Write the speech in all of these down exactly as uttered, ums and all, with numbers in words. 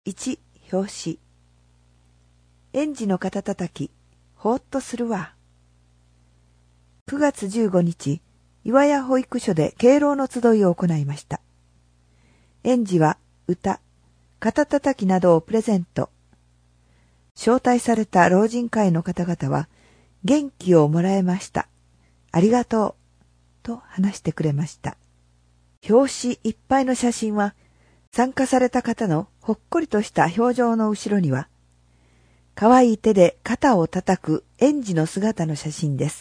いち表紙。園児の肩たたき、ほーっとするわ。くがつじゅうごにち、岩屋保育所で敬老の集いを行いました。園児は歌、肩たたきなどをプレゼント。招待された老人会の方々は、元気をもらえました。ありがとう。と話してくれました。表紙いっぱいの写真は、参加された方のほっこりとした表情の後ろには、かわいい手で肩を叩く園児の姿の写真です。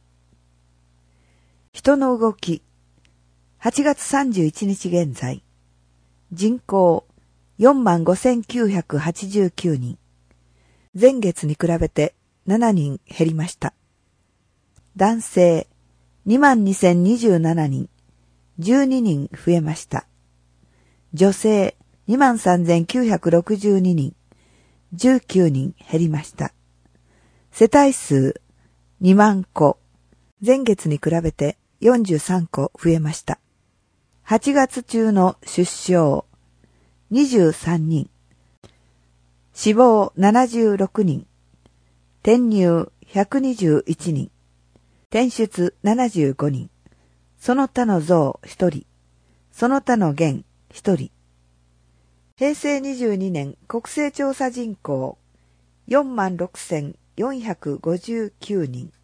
人の動き、はちがつさんじゅういちにち現在、人口 よんまんごせんきゅうひゃくはちじゅうきゅうにん、前月に比べてしちにん減りました。男性 にまんにせんにじゅうななにん、じゅうににん増えました。女性 にまんさんぜんきゅうひゃくろくじゅうににん、じゅうきゅうにん減りました。世帯数にまんこ、前月に比べてよんじゅうさんこ増えました。はちがつ中の出生にじゅうさんにん、死亡ななじゅうろくにん、転入ひゃくにじゅういちにん、転出ななじゅうごにん、その他の増ひとり、その他の減ひとり。へいせいにじゅうにねん国勢調査人口 よんまんろくせんよんひゃくごじゅうきゅうにん。